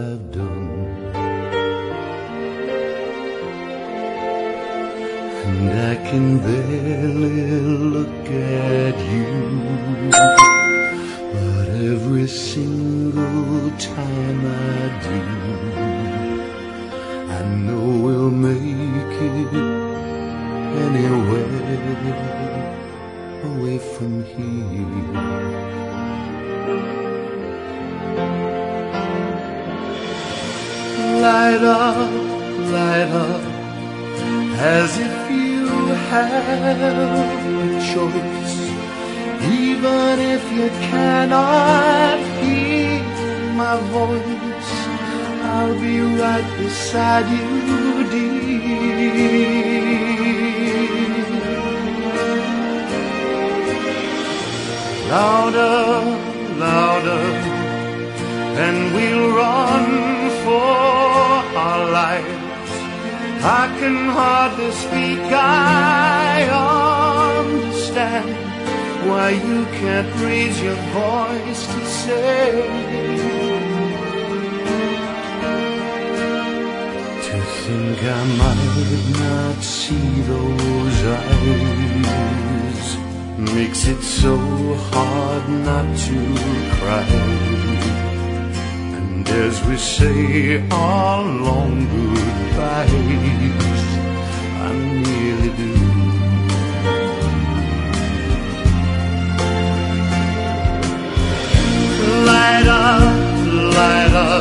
I've done. And I can barely look at you, but every single time I do, I know we'll make it anywhere away from here. Light up, as if you have a choice. Even if you cannot hear my voice, I'll be right beside you, dear. Louder, louder, and we'll run for our lives. I can hardly speak, I understand why you can't raise your voice to say. To think I might not see those eyes makes it so hard not to cry. And as we say our long goodbyes, I nearly do. Light up,